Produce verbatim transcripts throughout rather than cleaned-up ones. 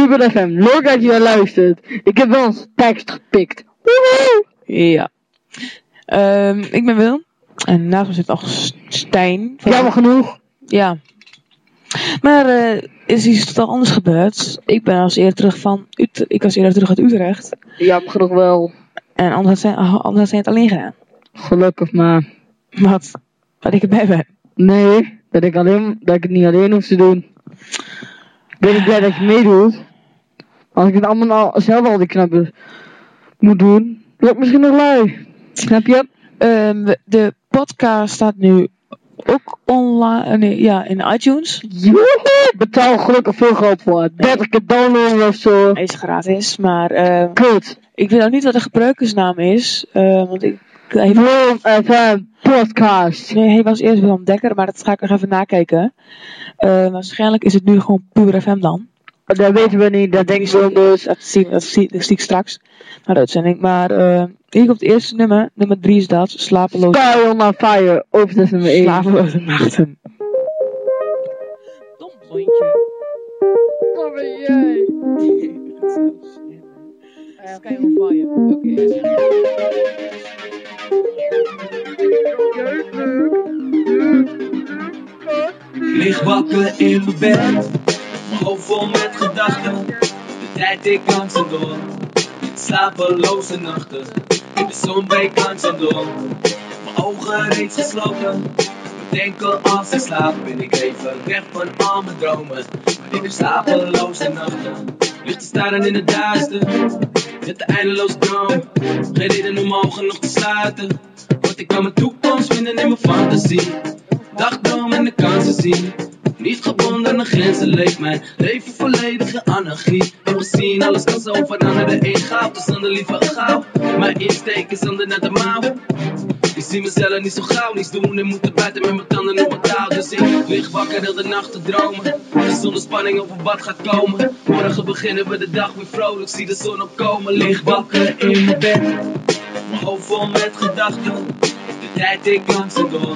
Puber F M, leuk dat je weer luistert. Ik heb wel een tekst gepikt. Woehoe! Ja. Um, ik ben Wil. En naast me zit nog Stijn. Jammer genoeg. Ja. Maar uh, is iets totaal anders gebeurd. Ik ben als eerder terug van Utrecht. Ik was eerder terug uit Utrecht. Jammer genoeg wel. En anders had zij, anders had zij het alleen gedaan. Gelukkig maar. Wat? Dat ik erbij ben. Nee, dat ik, alleen, dat ik het niet alleen hoef te doen. Ben ik blij dat je meedoet. Als ik het allemaal al, zelf al die knappen moet doen, word ik misschien nog lui. Snap je? Um, de podcast staat nu ook online, nee, ja, in iTunes. Joehoe! Betaal gelukkig veel geld voor. dertig keer downloaden of zo. Hij is gratis, maar uh, Goed. Ik weet ook niet wat de gebruikersnaam is, uh, want ik... Hij... Wil F M podcast. Nee, hij was eerst wel ontdekker, maar dat ga ik nog even nakijken. Uh, waarschijnlijk is het nu gewoon Puber F M dan. Dat weten we niet, dat denk ik wel dus. Dat zie, dat, zie, dat zie ik straks naar de uitzending. Maar uh, hier op het eerste nummer, nummer drie is dat, Slapeloze... Sky on my fire, opzet nummer één. Slapeloze nachten. Dom blondje. Wat ben jij? Sky on fire, oké. Okay. Lig wakker in mijn bed, mijn hoofd vol met gedachten. De tijd ik langzaam door, slapeloze nachten. De zon breekt langzaam door, mijn ogen reeds gesloten. Denken als ik slaap, ben ik even weg van al mijn dromen. Maar ik heb slapeloze nachten, ligt te staren in het duister. Met de eindeloze droom, geen reden om mijn ogen nog te sluiten. Want ik kan mijn toekomst vinden in mijn fantasie. Dagdroom en de kansen zien. Niet gebonden aan grenzen, leeft mijn leven volledige anarchie. Heb gezien, alles kan zo veranderen, één goud. Dus dan de liever gauw, mijn insteek is ander naar de mouw. Ik zie mezelf niet zo gauw, niets doen en moeten buiten met mijn tanden op mijn touw. Dus ik lig wakker heel de nacht te dromen, zonder spanning op een bad gaat komen. Morgen beginnen we de dag weer vrolijk, zie de zon opkomen. Lig wakker in mijn bed, mijn hoofd vol met gedachten. De tijd ik langzaam door,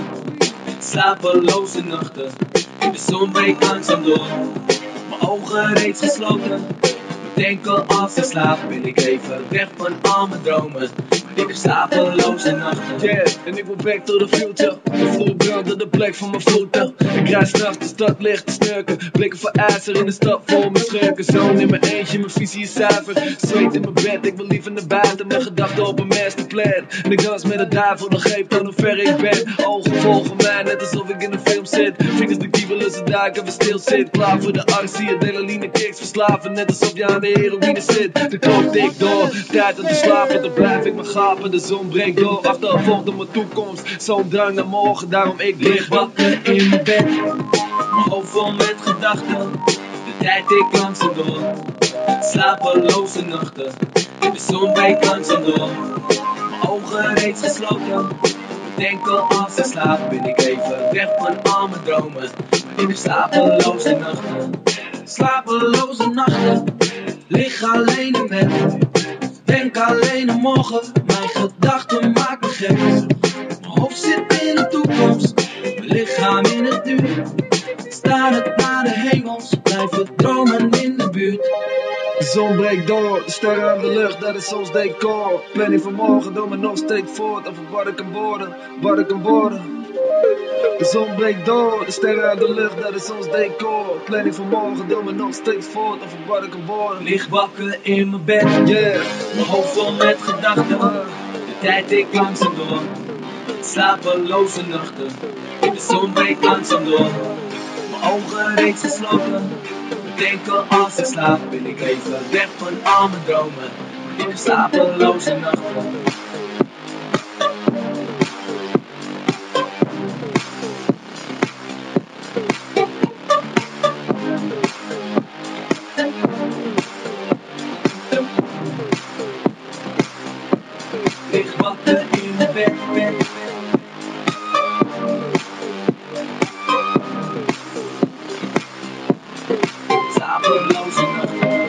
slapeloze nachten. De zon breekt langzaam door, mijn ogen reeds gesloten. Denken als ik slaap, ben ik even weg van al mijn dromen. Ik heb slapeloze nachten. Yeah, en ik wil back to the future. De vloer brandt op de plek van mijn voeten. Ik rijd s'nachts de stad licht te snurken. Blikken voor ijzer in de stad vol met schurken. Zoon in mijn eentje, mijn visie is zuiver. Zweet in mijn bed, ik wil liever naar buiten. Mijn gedachten op een masterplan. En ik dans met de duivel, dan geeft aan hoe ver ik ben. Ogen volgen mij, net alsof ik in een film zit. Vingers de kiebelen, ze duiken, we stil zit. Klaar voor de arts, adrenaline kicks verslaven. Net alsof je aan de heroïne zit. De klok tikt door, tijd om te slapen. Dan blijf ik me gapen, de zon breekt door. Achtervolgt op mijn toekomst, zo'n drang naar morgen. Daarom ik lig wakker in mijn bed, mijn hoofd vol met gedachten. De tijd ik langzaam door, slapeloze nachten. De zon breekt langzaam door, mijn ogen reeds gesloten. Denken als ik slaap, ben ik even weg van al mijn dromen. Ik heb slapeloze nachten, slapeloze nachten. Lig alleen in bed, denk alleen aan morgen. Mijn gedachten maken me gek. Mijn hoofd zit in de toekomst, mijn lichaam in het nu. Starend naar de hemels, blijven dromen in de buurt. De zon breekt door, de sterren aan de lucht, dat is ons decor. Planning van morgen, doe me nog steeds voort. Over wat ik kan worden, wat ik kan worden. De zon breekt door, de sterren aan de lucht, dat is ons decor. Planning van morgen, doe me nog steeds voort. Over wat ik kan worden. Lig wakker in mijn bed, yeah. Mijn hoofd vol met gedachten. De tijd ik langzaam door, slapeloze nachten. De zon breekt langzaam door, mijn ogen reeds gesloten. Denken als ik slaap, ben ik even weg van al mijn dromen. Ik heb slapeloze nachten. Lig wakker in mijn bed, bed. Slapeloze nachten.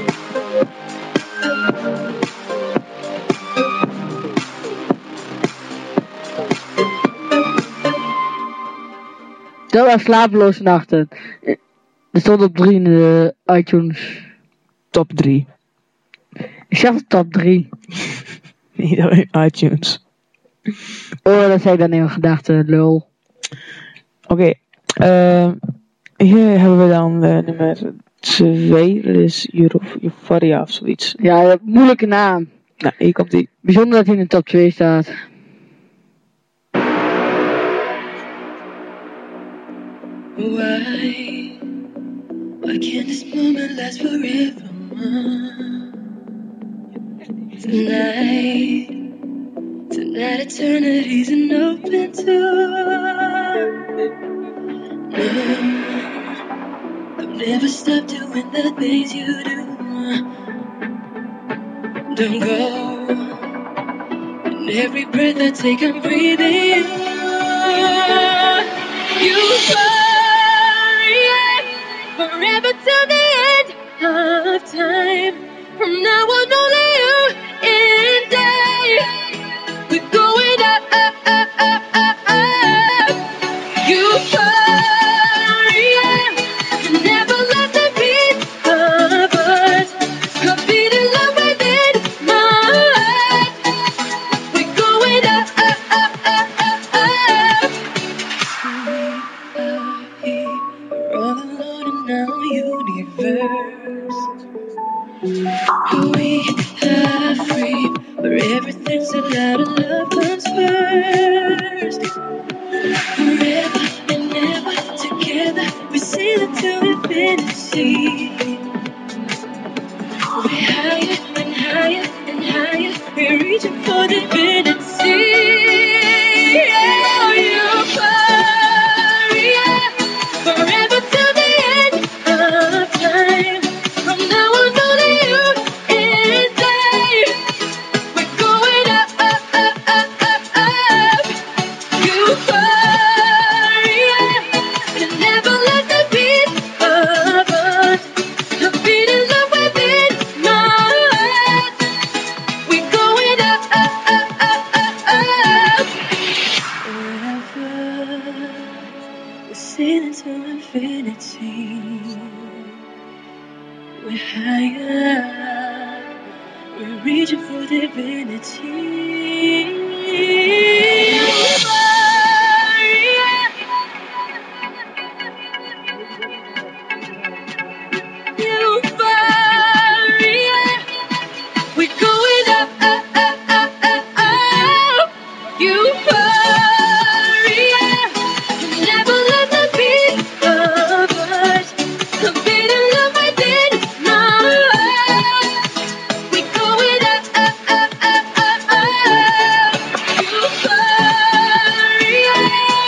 Dat was slapeloze nachten. Er stond op drie in de iTunes top drie. Ik zeg top drie. Niet op iTunes. Oh, dat zei ik dan in mijn gedachten, lul. Oké. Okay. Uh, hier hebben we dan uh, nummer twee. Dat is Euphoria of zoiets. Ja, je hebt een moeilijke naam. Nou, hier komt die. Bijzonder dat hij in de top twee staat. Why? Why can't this moment last forever? Tonight, tonight eternity's an open door. No, I've never stopped doing the things you do. Don't go. And every breath I take, I'm breathing. Euphoria, forever till the end of time. From now on, only you and I. We're going up, up, up, up, up, up. Euphoria, can never let the beat of us. Come beat in love within my heart. We're going up, up, up, up, up, up. We are here, we're all alone in our universe. We are free, where everything's allowed and love comes first. Forever and ever together, we sail into infinity. We're higher and higher and higher, we're reaching for divinity. Oh, euphoria, forever till the end of time. From now on, only you and I. We're going up, up, up, up, up, up. Euphoria, can never let the beat of us. The beat in love within my heart. We're going up, up, up, up, up, up. Forever, we're sailing to infinity. We're higher, we're reaching for divinity. Euphoria, euphoria, we're going up, up, up, up, up, up. Euphoria, can never let the beat of us. The beat in love within my heart. We're going up, up, up, up, up, up. Euphoria,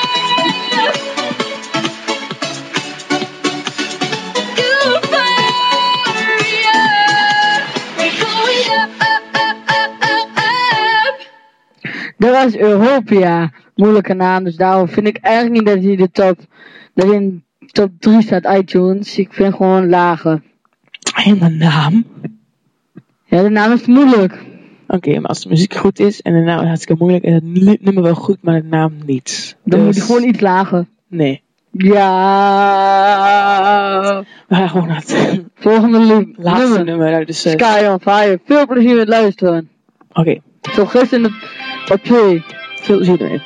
euphoria, we're going up, up, up, up, up, up. Dat was Europia. Moeilijke naam, dus daarom vind ik eigenlijk niet dat hij de top, dat hij in top drie staat iTunes. Ik vind gewoon lager. En de naam. Ja, de naam is moeilijk. Oké, okay, maar als de muziek goed is en de naam is hartstikke moeilijk, is het li- nummer wel goed, maar de naam niet. Dan Dus- moet hij gewoon iets lager. Nee. Ja. We gaan gewoon naar het Volgende li- laatste nummer. nummer uit de set. Sky on Fire. Veel plezier met luisteren. Oké, okay. Zo gisteren in de op twee. veel plezier ermee.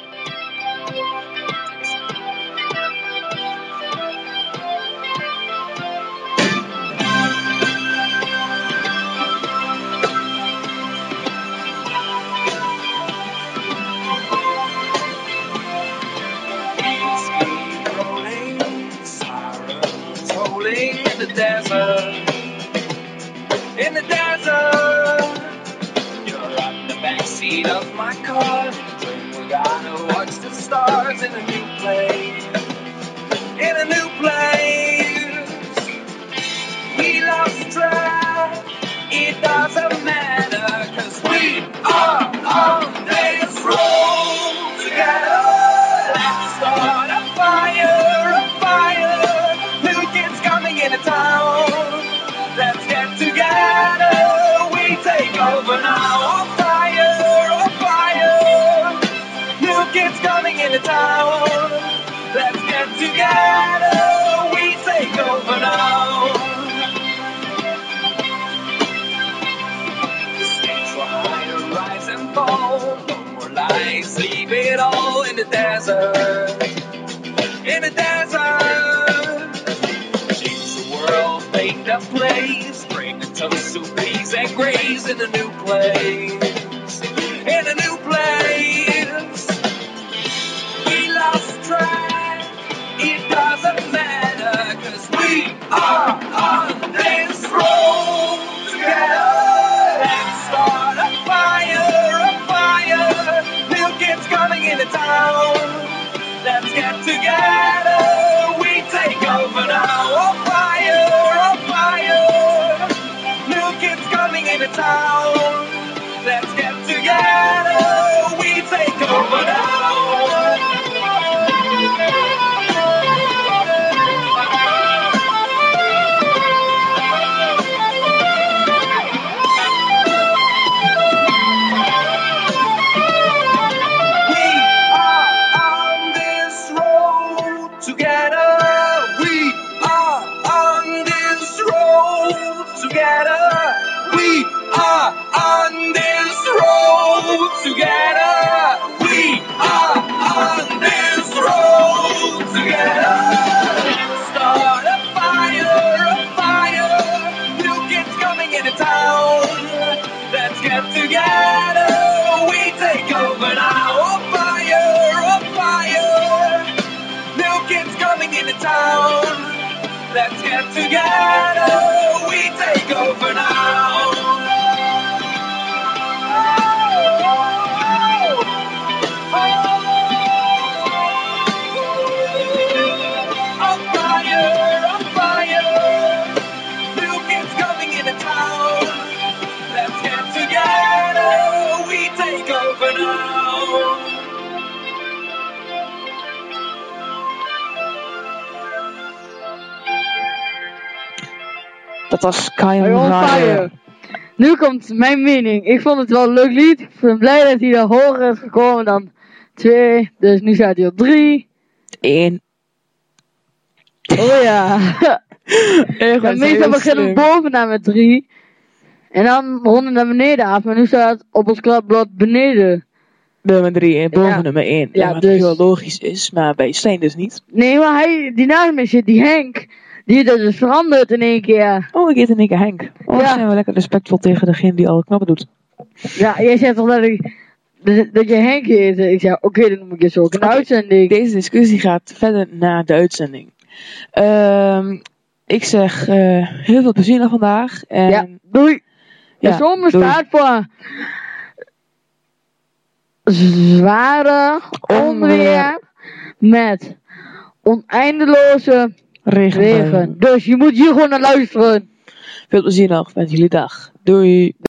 Rolling in the desert, in the desert. You're on the backseat of my car. We're gonna watch the stars in a new place, in a new place. We lost track, it doesn't matter, 'cause we are on this road together. Let's start a fire, a fire. New kids coming into town. Let's get together. We take over now. On fire, on fire. New kids coming into town. Let's get together. We take over now. desert. In the desert. Change the world, make the place. Bring the toast to peace and grace in a new place. In a new place. We lost track. It doesn't matter, cause we are on this road together. Let's start a fire, a fire. New kids coming into town. Let's get together. We take over now. A fire, a fire. New kids coming into town. Let's get together. We take over now. Together, we are on this road. Together, we are on this road. Together, we are on this road. Together, let's start a fire, a fire. New kids coming into town. Let's get together. We take over now. A fire, a fire. New kids coming into town. Let's get together. We take over now. On fire, on fire. New kids coming into town. Let's get together. We take over now. Dat was Kai Hey, on on Fire. fire. Nu komt mijn mening. Ik vond het wel een leuk lied. Ik ben blij dat hij er hoger is gekomen dan twee. Dus nu staat hij op drie. Eén. Oh ja. Echt, Ja, meestal beginnen we bovenaan met drie. En dan ronden naar beneden af. Maar nu staat het op ons kladblad beneden. Nummer drie en boven Ja. nummer één. Ja, Ja, wat dus- heel logisch is, maar bij Steen dus niet. Nee, maar hij, die naast me zit, die Henk. Die heeft dat dus veranderd in één keer. Oh, ik eet in één keer Henk. Oh, Ja. ja. zijn we lekker respectvol tegen degene die alle knappen doet. Ja, jij zegt toch dat ik... Dat, dat je Henk heet. Ik zei, oké, okay, dan noem ik je zo ook een Oké. uitzending. Deze discussie gaat verder na de uitzending. Ehm ik zeg eh, heel veel plezier nog vandaag. En Ja, doei. De ja, zomer doei. staat voor zware onweer met oneindeloze regen. regen. Dus je moet hier gewoon naar luisteren. Veel plezier nog met jullie dag. Doei.